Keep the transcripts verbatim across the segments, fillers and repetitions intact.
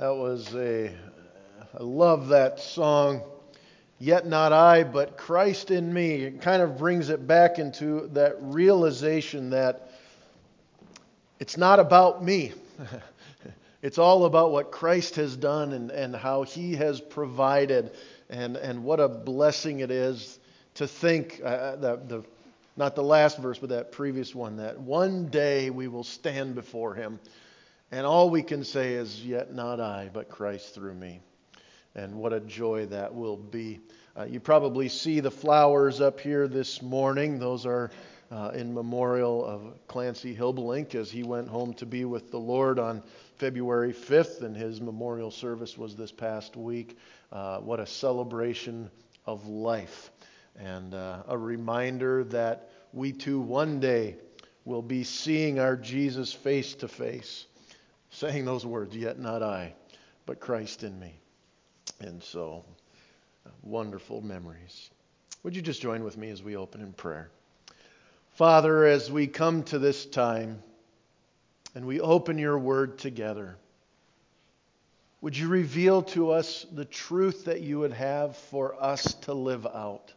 That was a, I love that song, Yet Not I, but Christ in Me. It kind of brings it back into that realization that it's not about me. It's all about what Christ has done and, and how He has provided, and, and what a blessing it is to think, uh, that the not the last verse, but that previous one, that one day we will stand before Him. And all we can say is, yet not I, but Christ through me. And what a joy that will be. Uh, you probably see the flowers up here this morning. Those are uh, in memorial of Clancy Hilbelink as he went home to be with the Lord on February fifth, and his memorial service was this past week. Uh, what a celebration of life. And uh, a reminder that we too one day will be seeing our Jesus face to face, saying those words, yet not I, but Christ in me. And so, uh, wonderful memories. Would you just join with me as we open in prayer? Father, as we come to this time and we open your word together, would you reveal to us the truth that you would have for us to live out?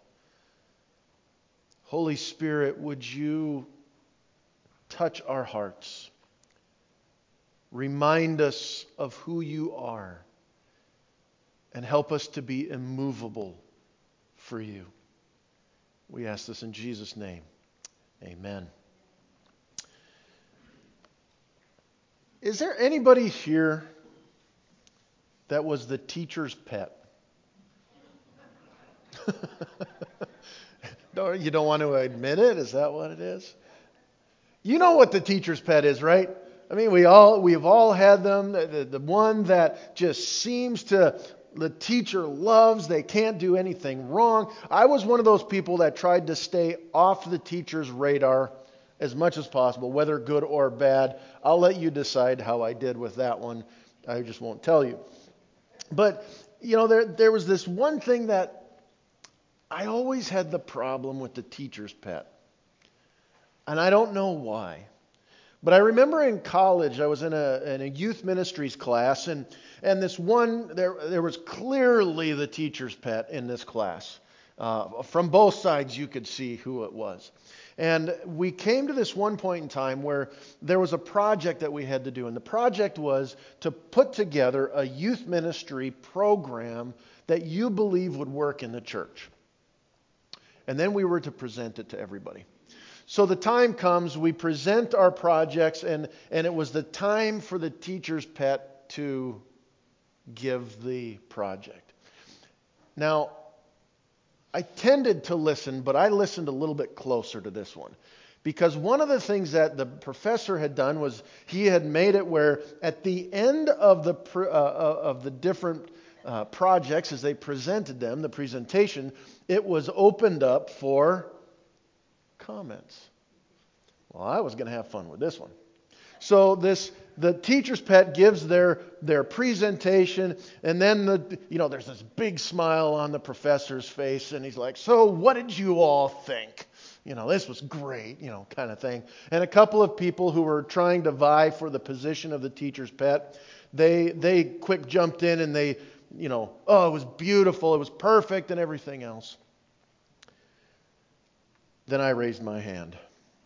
Holy Spirit, would you touch our hearts? Remind us of who you are, and help us to be immovable for you. We ask this in Jesus' name. Amen. Is there anybody here that was the teacher's pet? No, you don't want to admit it? Is that what it is? You know what the teacher's pet is, right? I mean, we all, we've all had them. The, the, the one that just seems to, the teacher loves, they can't do anything wrong. I was one of those people that tried to stay off the teacher's radar as much as possible, whether good or bad. I'll let you decide how I did with that one. I just won't tell you. But, you know, there there was this one thing that I always had the problem with the teacher's pet. And I don't know why. But I remember in college, I was in a, in a youth ministries class, and, and this one, there, there was clearly the teacher's pet in this class. Uh, from both sides, you could see who it was. And we came to this one point in time where there was a project that we had to do. And the project was to put together a youth ministry program that you believe would work in the church. And then we were to present it to everybody. So the time comes, we present our projects, and, and it was the time for the teacher's pet to give the project. Now, I tended to listen, but I listened a little bit closer to this one. Because one of the things that the professor had done was he had made it where at the end of the uh, of the different uh, projects, as they presented them, the presentation, it was opened up for comments. Well, I was going to have fun with this one. So this the teacher's pet gives their their presentation, and then the you know there's this big smile on the professor's face, and he's like, "So what did you all think? You know, this was great, you know, kind of thing." And a couple of people who were trying to vie for the position of the teacher's pet, they they quick jumped in and they, you know, "Oh, it was beautiful, it was perfect," and everything else. Then I raised my hand.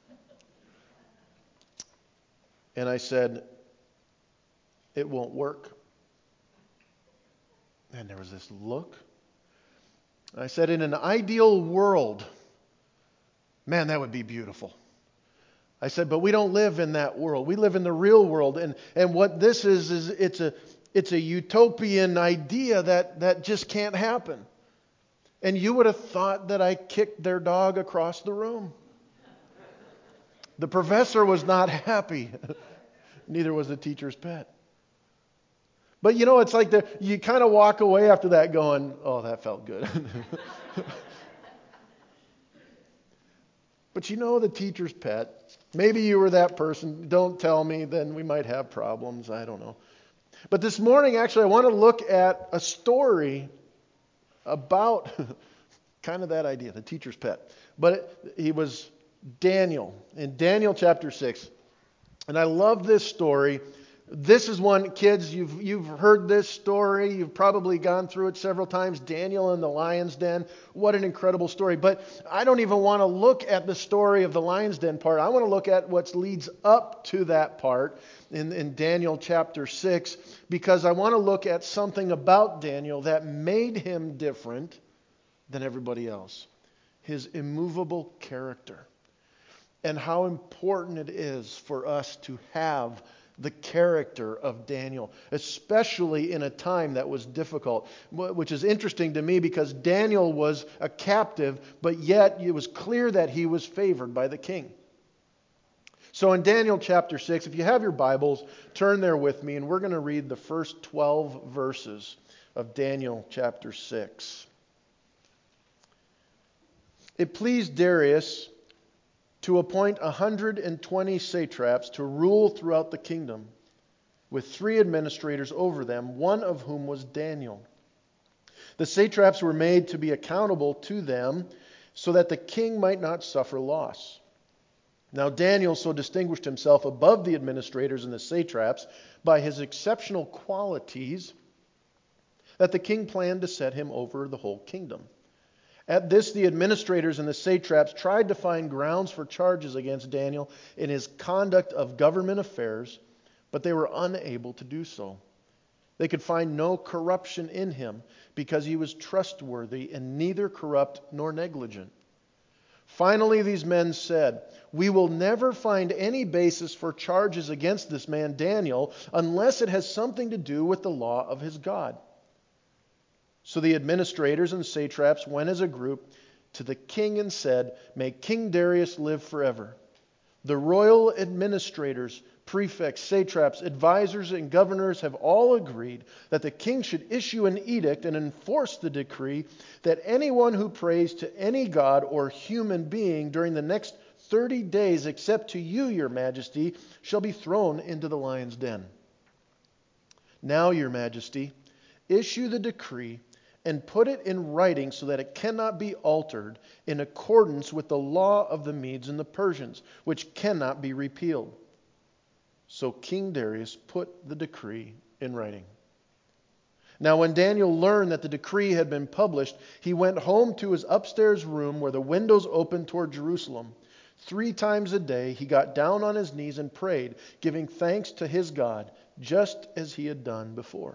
And I said, "It won't work." And there was this look. I said, "In an ideal world, man, that would be beautiful." I said, "But we don't live in that world. We live in the real world. And, and what this is, is it's a it's a utopian idea that, that just can't happen." And you would have thought that I kicked their dog across the room. The professor was not happy. Neither was the teacher's pet. But you know, it's like the, you kind of walk away after that going, "Oh, that felt good." But you know, the teacher's pet, maybe you were that person. Don't tell me, then we might have problems. I don't know. But this morning, actually, I want to look at a story about kind of that idea, the teacher's pet. But it, he was Daniel, in Daniel chapter six. And I love this story This is one, kids, you've, you've heard this story. You've probably gone through it several times. Daniel in the lion's den. What an incredible story. But I don't even want to look at the story of the lion's den part. I want to look at what leads up to that part in, in Daniel chapter six, because I want to look at something about Daniel that made him different than everybody else. His immovable character. And how important it is for us to have the character of Daniel, especially in a time that was difficult, which is interesting to me because Daniel was a captive, but yet it was clear that he was favored by the king. So in Daniel chapter six, if you have your Bibles, turn there with me, and we're going to read the first twelve verses of Daniel chapter six. It pleased Darius to appoint one hundred twenty satraps to rule throughout the kingdom, with three administrators over them, one of whom was Daniel. The satraps were made to be accountable to them, so that the king might not suffer loss. Now Daniel so distinguished himself above the administrators and the satraps by his exceptional qualities that the king planned to set him over the whole kingdom. At this, the administrators and the satraps tried to find grounds for charges against Daniel in his conduct of government affairs, but they were unable to do so. They could find no corruption in him because he was trustworthy and neither corrupt nor negligent. Finally, these men said, "We will never find any basis for charges against this man Daniel unless it has something to do with the law of his God." So the administrators and satraps went as a group to the king and said, "May King Darius live forever." The royal administrators, prefects, satraps, advisors, and governors have all agreed that the king should issue an edict and enforce the decree that anyone who prays to any god or human being during the next thirty days, except to you, your majesty, shall be thrown into the lion's den. Now, your majesty, issue the decree and put it in writing so that it cannot be altered, in accordance with the law of the Medes and the Persians, which cannot be repealed. So King Darius put the decree in writing. Now when Daniel learned that the decree had been published, he went home to his upstairs room where the windows opened toward Jerusalem. Three times a day he got down on his knees and prayed, giving thanks to his God, just as he had done before.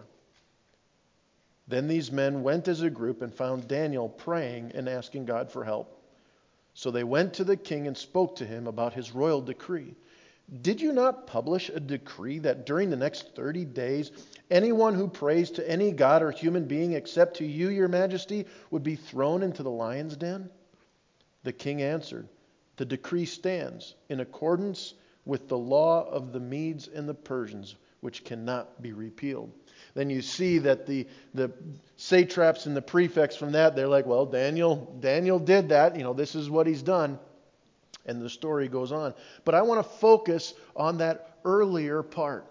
Then these men went as a group and found Daniel praying and asking God for help. So they went to the king and spoke to him about his royal decree. "Did you not publish a decree that during the next thirty days, anyone who prays to any god or human being except to you, your majesty, would be thrown into the lion's den?" The king answered, "The decree stands in accordance with the law of the Medes and the Persians, which cannot be repealed." Then you see that the, the satraps and the prefects from that, they're like, well, Daniel, Daniel did that. You know, this is what he's done. And the story goes on. But I want to focus on that earlier part.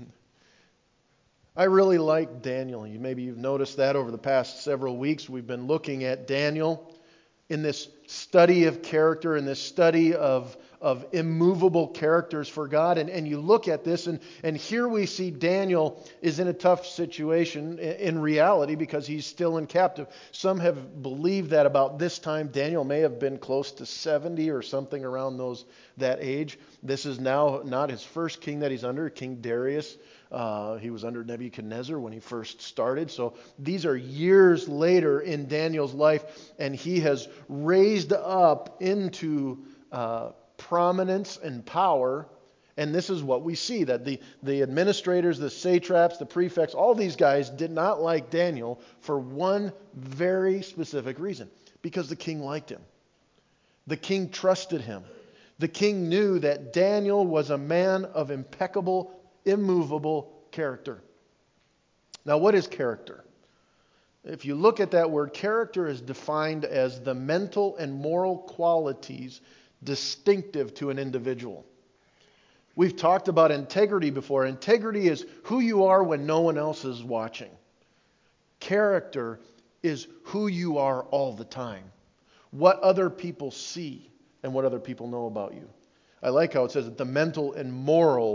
I really like Daniel. Maybe you've noticed that over the past several weeks. We've been looking at Daniel in this study of character, in this study of, of immovable characters for God. And, and you look at this, and, and here we see Daniel is in a tough situation in, in reality because he's still in captive. Some have believed that about this time Daniel may have been close to seventy or something around those that age. This is now not his first king that he's under, King Darius. Uh, he was under Nebuchadnezzar when he first started. So these are years later in Daniel's life, and he has raised up into uh, prominence and power. And this is what we see, that the, the administrators, the satraps, the prefects, all these guys did not like Daniel for one very specific reason. Because the king liked him. The king trusted him. The king knew that Daniel was a man of impeccable, immovable character. Now, what is character? If you look at that word, character is defined as the mental and moral qualities distinctive to an individual. We've talked about integrity before. Integrity is who you are when no one else is watching. Character is who you are all the time. What other people see and what other people know about you. I like how it says that the mental and moral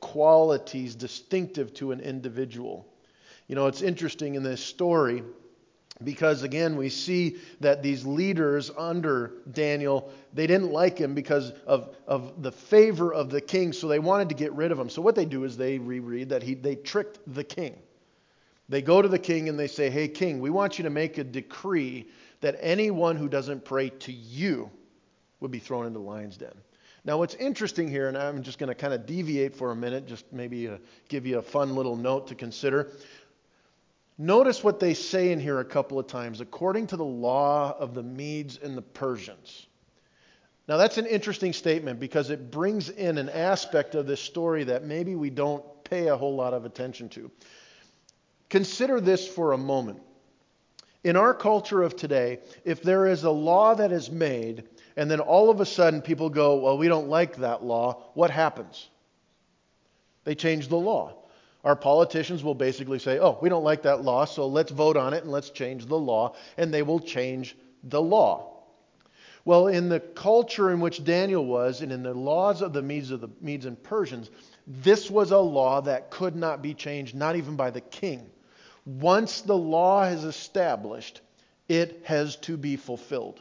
qualities distinctive to an individual. You know, it's interesting in this story because, again, we see that these leaders under Daniel, they didn't like him because of, of the favor of the king, so they wanted to get rid of him. So what they do is they reread that he they tricked the king. They go to the king and they say, hey, king, we want you to make a decree that anyone who doesn't pray to you would be thrown into the lion's den. Now, what's interesting here, and I'm just going to kind of deviate for a minute, just maybe uh, give you a fun little note to consider. Notice what they say in here a couple of times, according to the law of the Medes and the Persians. Now, that's an interesting statement because it brings in an aspect of this story that maybe we don't pay a whole lot of attention to. Consider this for a moment. In our culture of today, if there is a law that is made, and then all of a sudden people go, well, we don't like that law, what happens? They change the law. Our politicians will basically say, oh, we don't like that law, so let's vote on it and let's change the law, and they will change the law. Well, in the culture in which Daniel was, and in the laws of the Medes, of the Medes and Persians, this was a law that could not be changed, not even by the king. Once the law is established, it has to be fulfilled.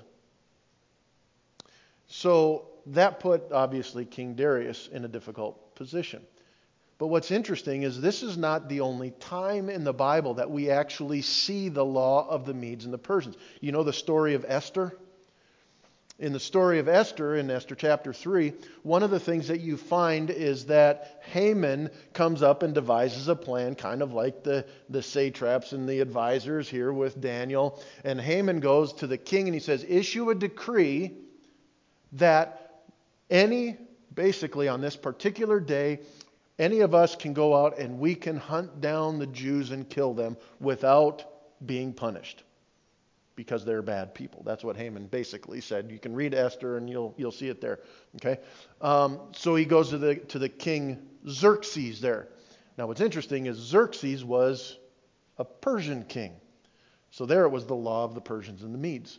So that put, obviously, King Darius in a difficult position. But what's interesting is this is not the only time in the Bible that we actually see the law of the Medes and the Persians. You know the story of Esther? In the story of Esther, in Esther chapter three, one of the things that you find is that Haman comes up and devises a plan, kind of like the, the satraps and the advisors here with Daniel. And Haman goes to the king and he says, issue a decree that any, basically on this particular day, any of us can go out and we can hunt down the Jews and kill them without being punished because they're bad people. That's what Haman basically said. You can read Esther and you'll you'll see it there. Okay, um, so he goes to the to the king Xerxes there. Now what's interesting is Xerxes was a Persian king, so there it was the law of the Persians and the Medes.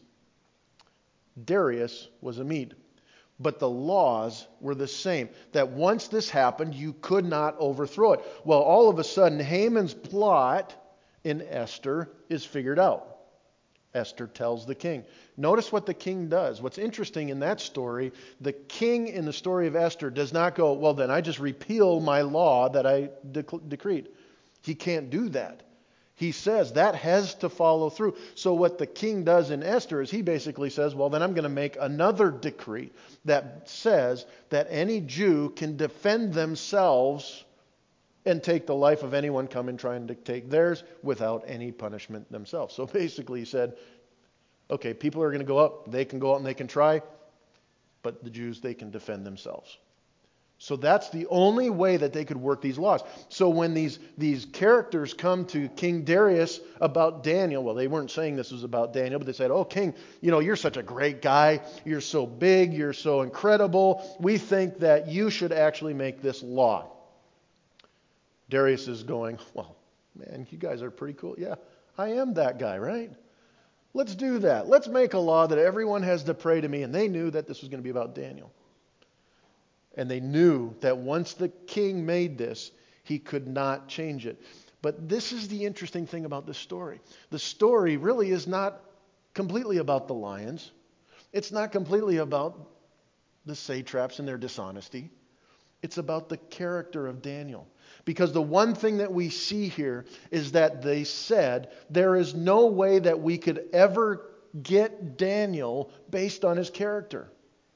Darius was a Mede. But the laws were the same. That once this happened, you could not overthrow it. Well, all of a sudden, Haman's plot in Esther is figured out. Esther tells the king. Notice what the king does. What's interesting in that story, the king in the story of Esther does not go, well, then I just repeal my law that I dec- decreed. He can't do that. He says that has to follow through. So what the king does in Esther is he basically says, well, then I'm going to make another decree that says that any Jew can defend themselves and take the life of anyone coming trying to take theirs without any punishment themselves. So basically he said, okay, people are going to go up, they can go out and they can try, but the Jews, they can defend themselves. So that's the only way that they could work these laws. So when these, these characters come to King Darius about Daniel, well, they weren't saying this was about Daniel, but they said, oh, king, you know, you're such a great guy. You're so big. You're so incredible. We think that you should actually make this law. Darius is going, well, man, you guys are pretty cool. Yeah, I am that guy, right? Let's do that. Let's make a law that everyone has to pray to me. And they knew that this was going to be about Daniel. And they knew that once the king made this, he could not change it. But this is the interesting thing about this story. The story really is not completely about the lions. It's not completely about the satraps and their dishonesty. It's about the character of Daniel. Because the one thing that we see here is that they said, there is no way that we could ever get Daniel based on his character.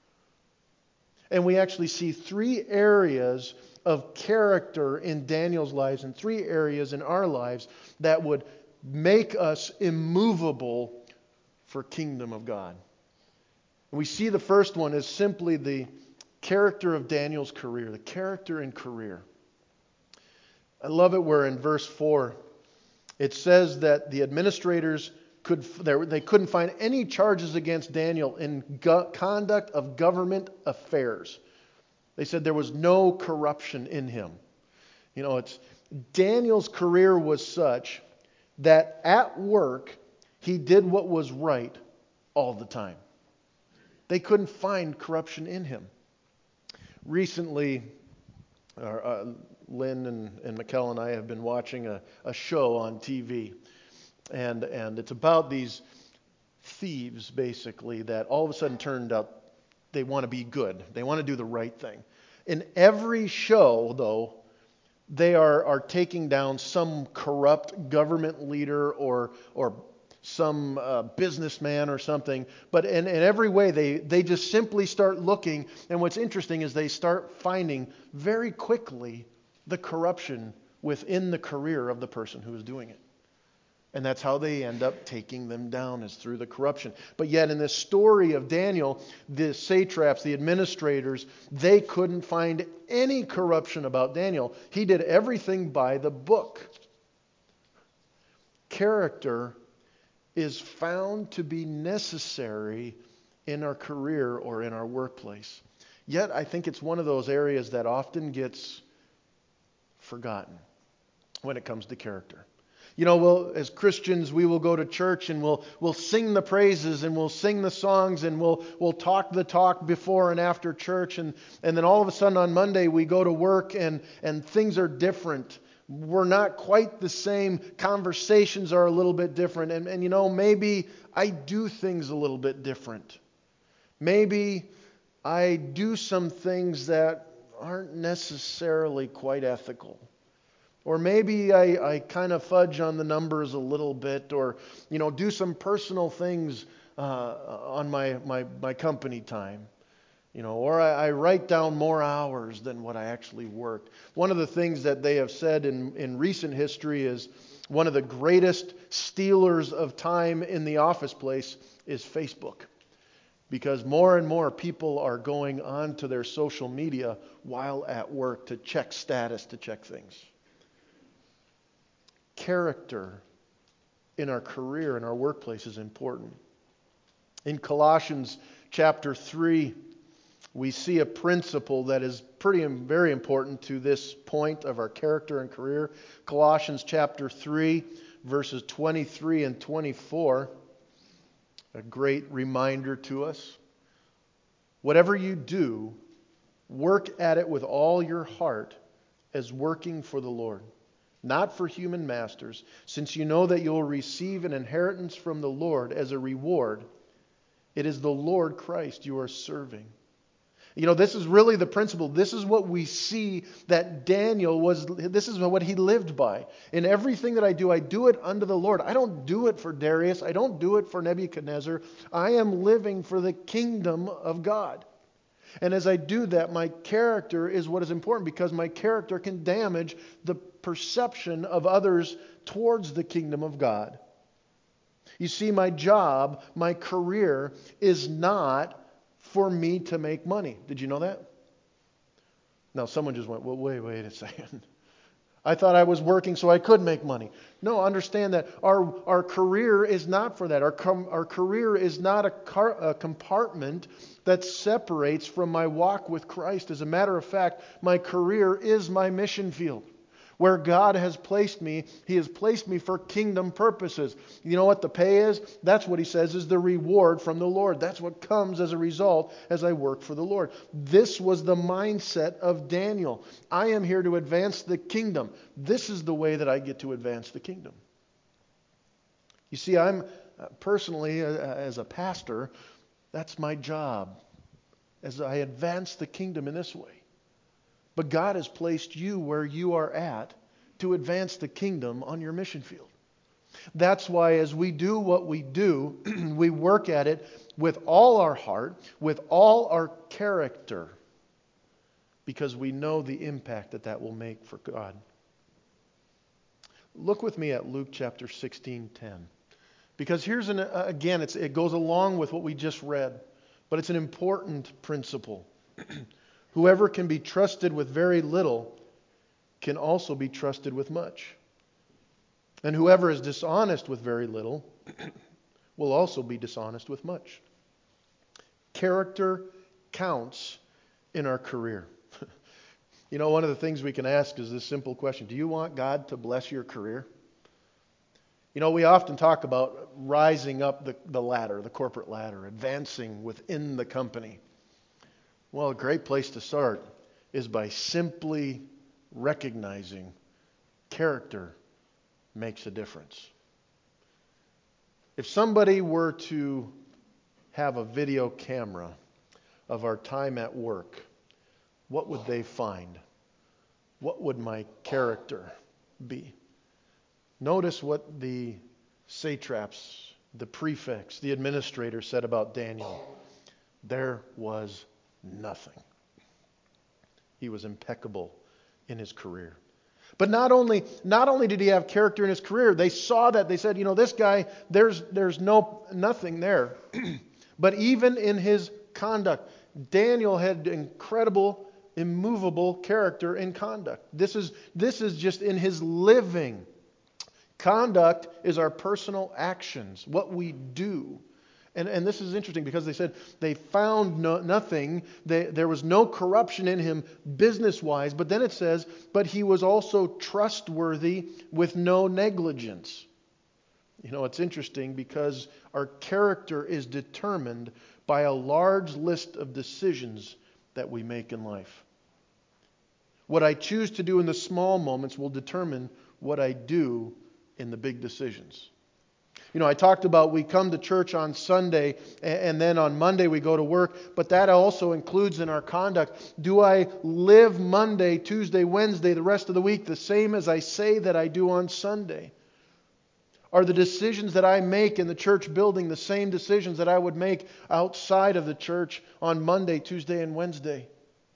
And we actually see three areas of character in Daniel's lives and three areas in our lives that would make us immovable for kingdom of God. And we see the first one is simply the character of Daniel's career, the character and career. I love it where in verse four it says that the administrators could they couldn't find any charges against Daniel in go- conduct of government affairs. They said there was no corruption in him. You know, it's Daniel's career was such that at work he did what was right all the time. They couldn't find corruption in him. Recently, or, uh, Lynn and, and Mikkel and I have been watching a, a show on T V. And, and it's about these thieves, basically, that all of a sudden turned out they want to be good. They want to do the right thing. In every show, though, they are, are taking down some corrupt government leader or or some uh, businessman or something. But in, in every way, they, they just simply start looking. And what's interesting is they start finding very quickly the corruption within the career of the person who is doing it. And that's how they end up taking them down, is through the corruption. But yet in this story of Daniel, the satraps, the administrators, they couldn't find any corruption about Daniel. He did everything by the book. Character is found to be necessary in our career or in our workplace. Yet I think it's one of those areas that often gets forgotten when it comes to character. You know, we'll, as Christians, we will go to church and we'll we'll sing the praises and we'll sing the songs and we'll we'll talk the talk before and after church, and and then all of a sudden on Monday we go to work and and things are different. We're not quite the same. Conversations are a little bit different, and and you know, maybe I do things a little bit different. Maybe I do some things that aren't necessarily quite ethical. Or maybe I, I kind of fudge on the numbers a little bit, or, you know, do some personal things uh, on my, my, my company time. You know, or I, I write down more hours than what I actually worked. One of the things that they have said in, in recent history is one of the greatest stealers of time in the office place is Facebook. Because more and more people are going onto their social media while at work to check status, to check things. Character in our career, in our workplace, is important. In Colossians chapter three, we see a principle that is pretty very important to this point of our character and career. Colossians chapter three, verses twenty-three and twenty-four, a great reminder to us. Whatever you do, work at it with all your heart as working for the Lord, not for human masters, since you know that you will receive an inheritance from the Lord as a reward. It is the Lord Christ you are serving. You know, this is really the principle. This is what we see that Daniel was, this is what he lived by. In everything that I do, I do it unto the Lord. I don't do it for Darius. I don't do it for Nebuchadnezzar. I am living for the kingdom of God. And as I do that, my character is what is important, because my character can damage the perception of others towards the kingdom of God. You see, my job, my career is not for me to make money. Did you know that? Now, someone just went, well, wait, wait a second. I thought I was working so I could make money. No, understand that our, our career is not for that. Our, com, our career is not a, car, a compartment that separates from my walk with Christ. As a matter of fact, my career is my mission field. Where God has placed me, He has placed me for kingdom purposes. You know what the pay is? That's what He says is the reward from the Lord. That's what comes as a result as I work for the Lord. This was the mindset of Daniel. I am here to advance the kingdom. This is the way that I get to advance the kingdom. You see, I'm personally, as a pastor, that's my job, as I advance the kingdom in this way. But God has placed you where you are at to advance the kingdom on your mission field. That's why as we do what we do, we work at it with all our heart, with all our character, because we know the impact that that will make for God. Look with me at Luke chapter sixteen ten. Because here's, an again, it's, it goes along with what we just read, but it's an important principle. Whoever can be trusted with very little can also be trusted with much. And whoever is dishonest with very little will also be dishonest with much. Character counts in our career. You know, one of the things we can ask is this simple question. Do you want God to bless your career? You know, we often talk about rising up the, the ladder, the corporate ladder, advancing within the company. Well, a great place to start is by simply recognizing character makes a difference. If somebody were to have a video camera of our time at work, what would they find? What would my character be? Notice what the satraps, the prefects, the administrator said about Daniel. There was nothing. He was impeccable in his career. But not only, not only did he have character in his career, they saw that. They said, you know, this guy, there's, there's no, nothing there. But even in his conduct, Daniel had incredible, immovable character in conduct. This is, this is just in his living. Conduct is our personal actions, what we do. And, and this is interesting because they said they found no, nothing. They, there was no corruption in him business-wise. But then it says, but he was also trustworthy with no negligence. You know, it's interesting because our character is determined by a large list of decisions that we make in life. What I choose to do in the small moments will determine what I do in the big decisions. You know, I talked about we come to church on Sunday and then on Monday we go to work, but that also includes in our conduct. Do I live Monday, Tuesday, Wednesday, the rest of the week the same as I say that I do on Sunday? Are the decisions that I make in the church building the same decisions that I would make outside of the church on Monday, Tuesday, and Wednesday?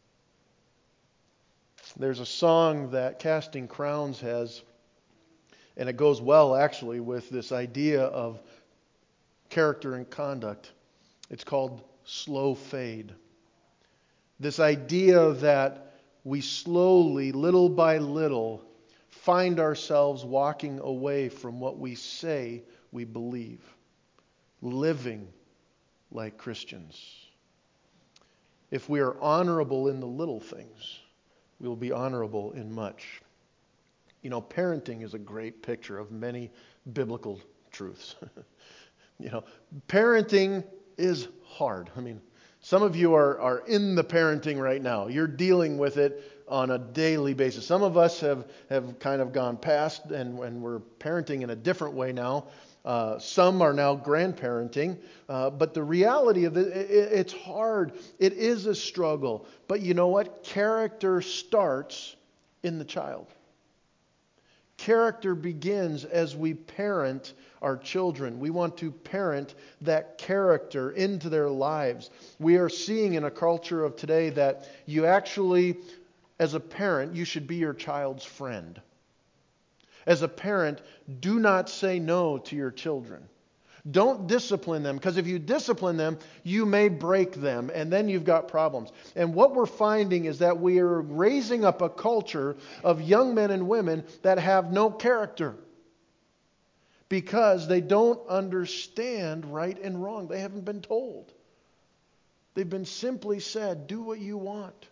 There's a song that Casting Crowns has, and it goes well actually with this idea of character and conduct. It's called Slow Fade. This idea that we slowly, little by little, find ourselves walking away from what we say we believe, living like Christians. If we are honorable in the little things, we will be honorable in much. You know, parenting is a great picture of many biblical truths. You know, parenting is hard. I mean, some of you are, are in the parenting right now. You're dealing with it on a daily basis. Some of us have, have kind of gone past and, and we're parenting in a different way now. Uh, some are now grandparenting. Uh, but the reality of it, it, it's hard. It is a struggle. But you know what? Character starts in the child. Character begins as we parent our children. We want to parent that character into their lives. We are seeing in a culture of today that you actually, as a parent, you should be your child's friend. As a parent, do not say no to your children. Don't discipline them, because if you discipline them, you may break them, and then you've got problems. And what we're finding is that we are raising up a culture of young men and women that have no character because they don't understand right and wrong. They haven't been told. They've been simply said, do what you want.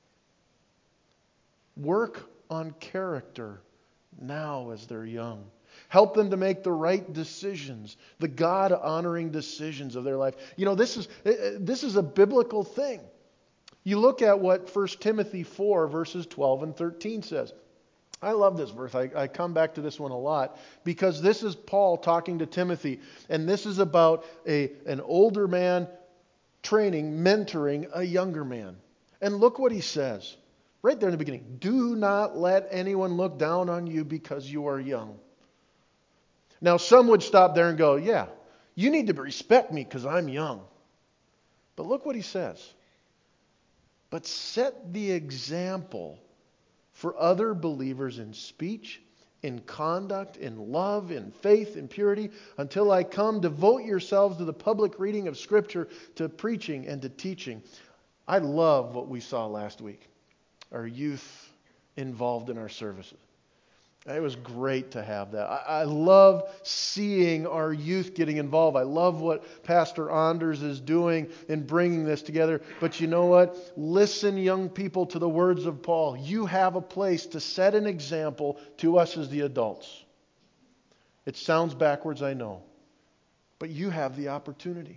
Work on character now as they're young. Help them to make the right decisions, the God-honoring decisions of their life. You know, this is this is a biblical thing. You look at what First Timothy four, verses twelve and thirteen says. I love this verse. I, I come back to this one a lot because this is Paul talking to Timothy. And this is about a, an older man training, mentoring a younger man. And look what he says. Right there in the beginning. Do not let anyone look down on you because you are young. Now, some would stop there and go, yeah, you need to respect me because I'm young. But look what he says. But set the example for other believers in speech, in conduct, in love, in faith, in purity. Until I come, devote yourselves to the public reading of Scripture, to preaching and to teaching. I love what we saw last week. Our youth involved in our services. It was great to have that. I, I love seeing our youth getting involved. I love what Pastor Anders is doing in bringing this together. But you know what? Listen, young people, to the words of Paul. You have a place to set an example to us as the adults. It sounds backwards, I know. But you have the opportunity.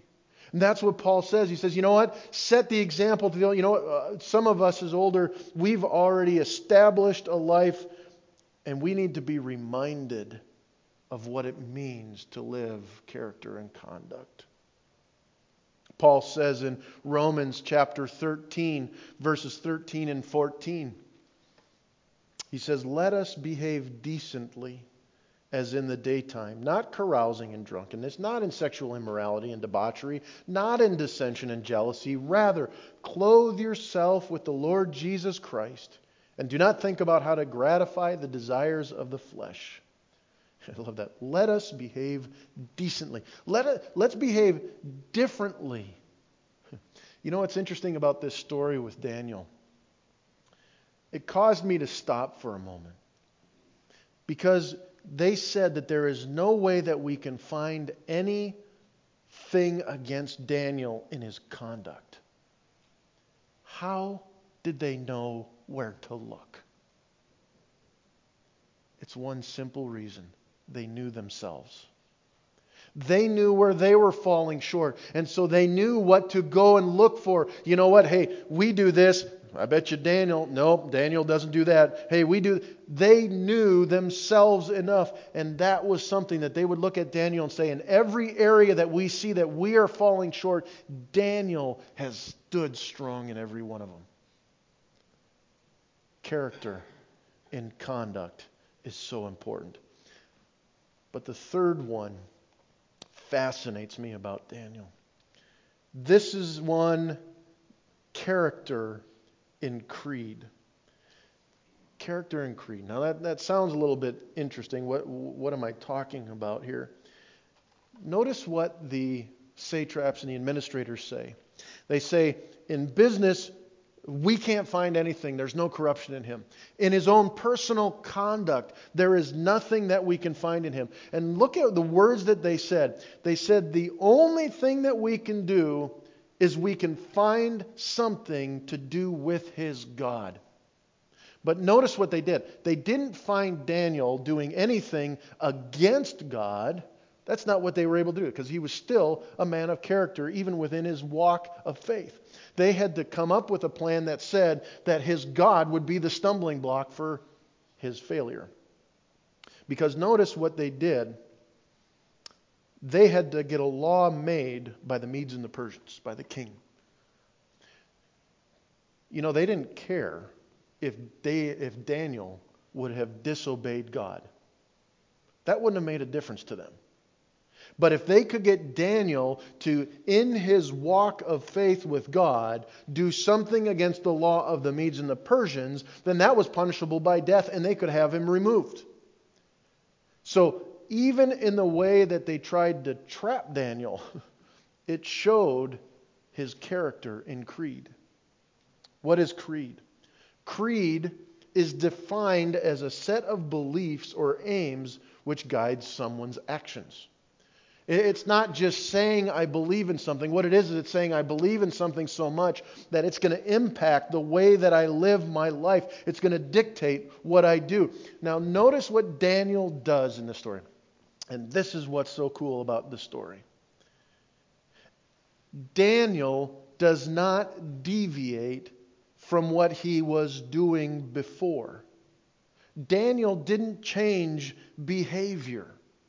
And that's what Paul says. He says, you know what? Set the example to the, you know what? Uh, some of us as older, we've already established a life, and we need to be reminded of what it means to live character and conduct. Paul says in Romans chapter thirteen, verses thirteen and fourteen, he says, let us behave decently as in the daytime, not carousing and drunkenness, not in sexual immorality and debauchery, not in dissension and jealousy. Rather, clothe yourself with the Lord Jesus Christ, and do not think about how to gratify the desires of the flesh. I love that. Let us behave decently. Let us, let's behave differently. You know what's interesting about this story with Daniel? It caused me to stop for a moment. Because they said that there is no way that we can find anything against Daniel in his conduct. How did they know where to look? It's one simple reason. They knew themselves. They knew where they were falling short. And so they knew what to go and look for. You know what? Hey, we do this. I bet you Daniel, nope, Daniel doesn't do that. Hey, we do. They knew themselves enough. And that was something that they would look at Daniel and say, in every area that we see that we are falling short, Daniel has stood strong in every one of them. Character in conduct is so important. But the third one fascinates me about Daniel. This is one, character in creed. Character in creed. Now that, that sounds a little bit interesting. What, what am I talking about here? Notice what the satraps and the administrators say. They say, in business, we can't find anything. There's no corruption in him. In his own personal conduct, there is nothing that we can find in him. And look at the words that they said. They said the only thing that we can do is we can find something to do with his God. But notice what they did. They didn't find Daniel doing anything against God. That's not what they were able to do, because he was still a man of character, even within his walk of faith. They had to come up with a plan that said that his God would be the stumbling block for his failure. Because notice what they did. They had to get a law made by the Medes and the Persians, by the king. You know, they didn't care if they, if Daniel would have disobeyed God. That wouldn't have made a difference to them. But if they could get Daniel to, in his walk of faith with God, do something against the law of the Medes and the Persians, then that was punishable by death, and they could have him removed. So even in the way that they tried to trap Daniel, it showed his character in creed. What is creed? Creed is defined as a set of beliefs or aims which guides someone's actions. It's not just saying I believe in something. What it is is it's saying I believe in something so much that it's going to impact the way that I live my life. It's going to dictate what I do. Now notice what Daniel does in this story. And this is what's so cool about this story. Daniel does not deviate from what he was doing before. Daniel didn't change behavior.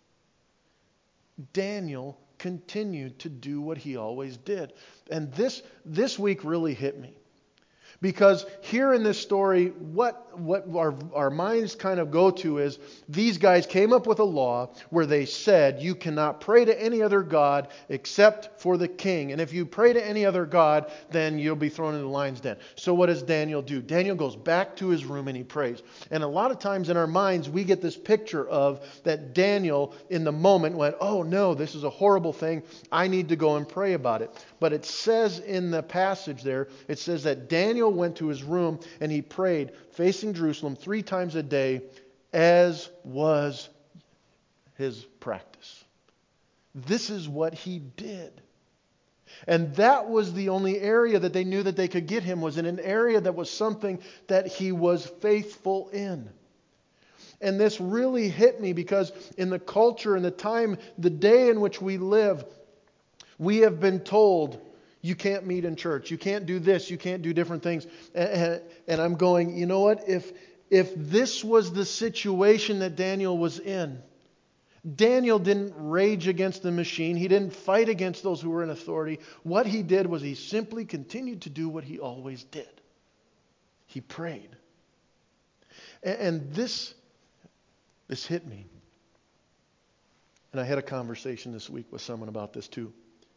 Daniel continued to do what he always did. And this, this week really hit me. Because here in this story, what, what our, our minds kind of go to is these guys came up with a law where they said you cannot pray to any other god except for the king. And if you pray to any other god, then you'll be thrown in the lion's den. So what does Daniel do? Daniel goes back to his room and he prays. And a lot of times in our minds, we get this picture of that Daniel in the moment went, oh no, this is a horrible thing. I need to go and pray about it. But it says in the passage there, it says that Daniel went to his room and he prayed facing Jerusalem three times a day, as was his practice. This is what he did. And that was the only area that they knew that they could get him, was in an area that was something that he was faithful in. And this really hit me because in the culture and the time, the day in which we live, We have been told, you can't meet in church, you can't do this, you can't do different things. And, and I'm going, you know what? If, if this was the situation that Daniel was in, Daniel didn't rage against the machine. He didn't fight against those who were in authority. What he did was he simply continued to do what he always did. He prayed. And, and this, this hit me. And I had a conversation this week with someone about this too.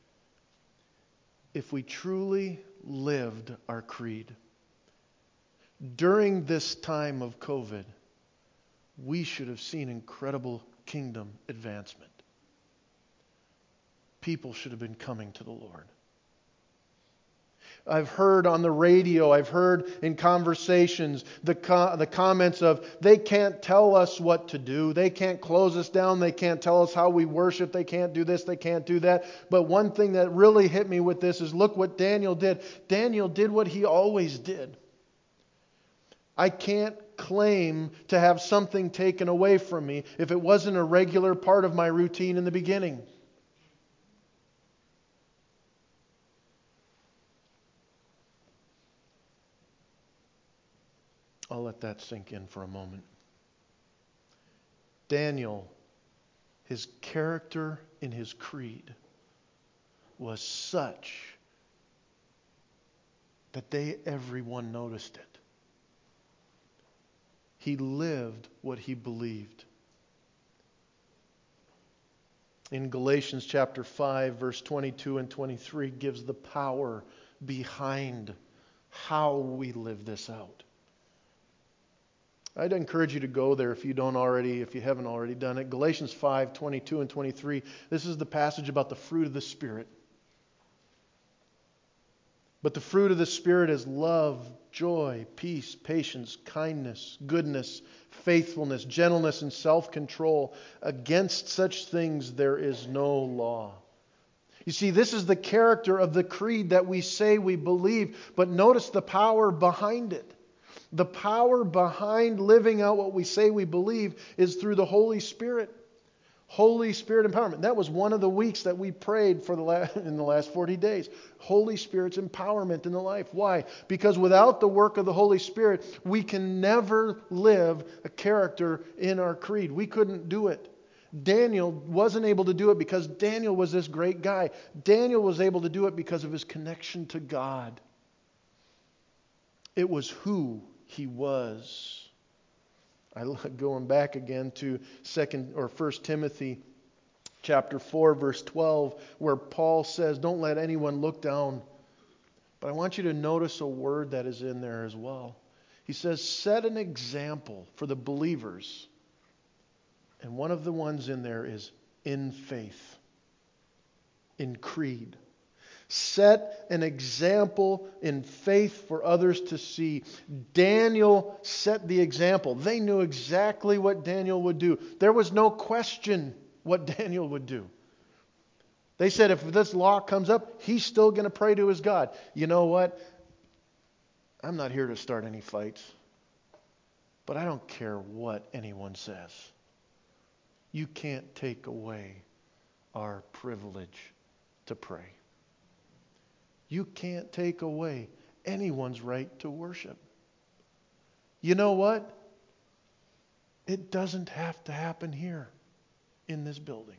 If we truly lived our creed during this time of COVID, we should have seen incredible kingdom advancement. People should have been coming to the Lord. I've heard on the radio, I've heard in conversations the co- the comments of, they can't tell us what to do. They can't close us down. They can't tell us how we worship. They can't do this. They can't do that. But one thing that really hit me with this is, look what Daniel did. Daniel did what he always did. I can't claim to have something taken away from me if it wasn't a regular part of my routine in the beginning. I'll let that sink in for a moment. Daniel, his character in his creed was such that they, everyone noticed it. He lived what he believed. In Galatians chapter five, verse twenty-two and twenty-three gives the power behind how we live this out. I'd encourage you to go there if you don't already, if you haven't already done it. Galatians five, twenty-two and twenty-three. This is the passage about the fruit of the Spirit. But the fruit of the Spirit is love, joy, peace, patience, kindness, goodness, faithfulness, gentleness, and self-control. Against such things there is no law. You see, this is the character of the creed that we say we believe, but notice the power behind it. The power behind living out what we say we believe is through the Holy Spirit. Holy Spirit empowerment. That was one of the weeks that we prayed for the last, in the last forty days. Holy Spirit's empowerment in the life. Why? Because without the work of the Holy Spirit, we can never live a character in our creed. We couldn't do it. Daniel wasn't able to do it because Daniel was this great guy. Daniel was able to do it because of his connection to God. It was who he was. I going back again to second or First Timothy chapter four, verse twelve, where Paul says, "Don't let anyone look down." But I want you to notice a word that is in there as well. He says, "Set an example for the believers." And one of the ones in there is in faith, in creed. Set an example in faith for others to see. Daniel set the example. They knew exactly what Daniel would do. There was no question what Daniel would do. They said, if this law comes up, he's still going to pray to his God. You know what? I'm not here to start any fights, but I don't care what anyone says. You can't take away our privilege to pray. You can't take away anyone's right to worship. You know what? It doesn't have to happen here in this building.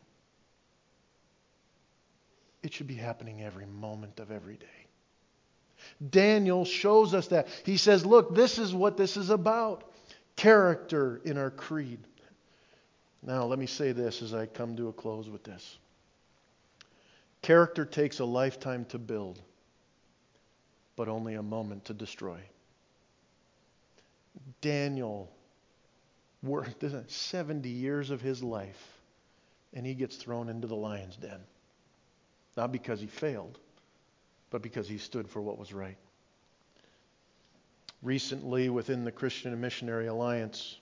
It should be happening every moment of every day. Daniel shows us that. He says, look, this is what this is about. Character in our creed. Now, let me say this as I come to a close with this. Character takes a lifetime to build, but only a moment to destroy. Daniel worked seventy years of his life, and he gets thrown into the lion's den. Not because he failed, but because he stood for what was right. Recently, within the Christian Missionary Alliance,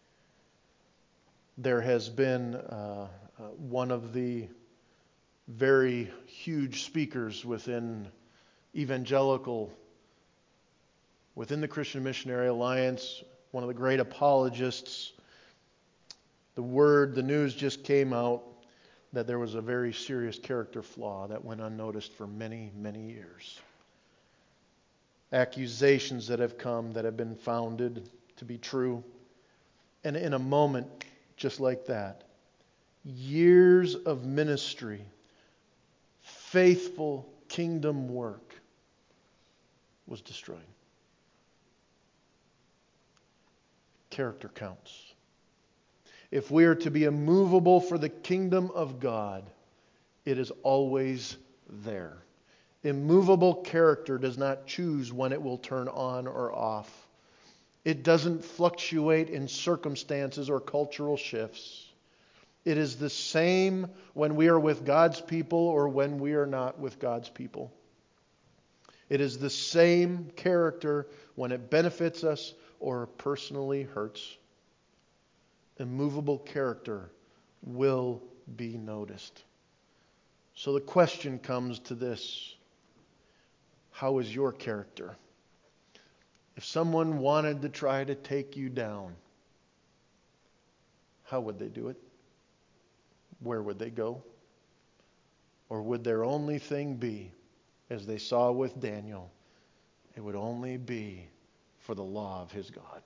there has been uh, uh, one of the very huge speakers within evangelical, within the Christian Missionary Alliance, one of the great apologists. The word, the news just came out that there was a very serious character flaw that went unnoticed for many, many years. Accusations that have come that have been founded to be true. And in a moment just like that, years of ministry, faithful kingdom work was destroyed. Character counts. If we are to be immovable for the kingdom of God, it is always there. Immovable character does not choose when it will turn on or off. It doesn't fluctuate in circumstances or cultural shifts. It is the same when we are with God's people or when we are not with God's people. It is the same character when it benefits us or personally hurts. Immovable character will be noticed. So the question comes to this: how is your character? If someone wanted to try to take you down, how would they do it? Where would they go? Or would their only thing be, as they saw with Daniel, it would only be for the law of his God?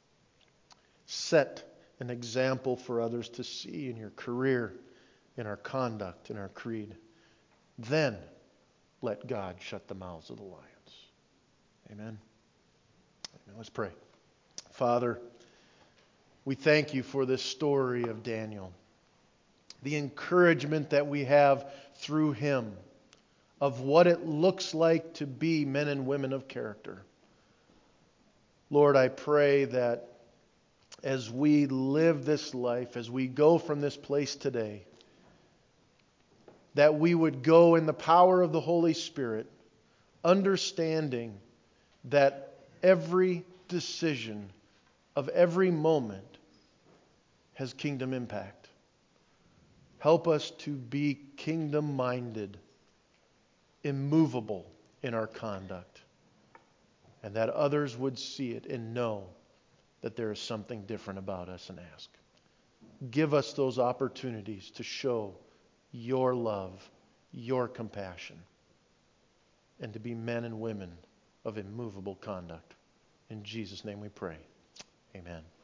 Set an example for others to see in your career, in our conduct, in our creed. Then let God shut the mouths of the lions. Amen. Amen. Let's pray. Father, we thank you for this story of Daniel. The encouragement that we have through him of what it looks like to be men and women of character. Lord, I pray that as we live this life, as we go from this place today, that we would go in the power of the Holy Spirit, understanding that every decision of every moment has kingdom impact. Help us to be kingdom-minded, immovable in our conduct, and that others would see it and know that there is something different about us and ask. Give us those opportunities to show your love, your compassion, and to be men and women of immovable conduct. In Jesus' name we pray. Amen.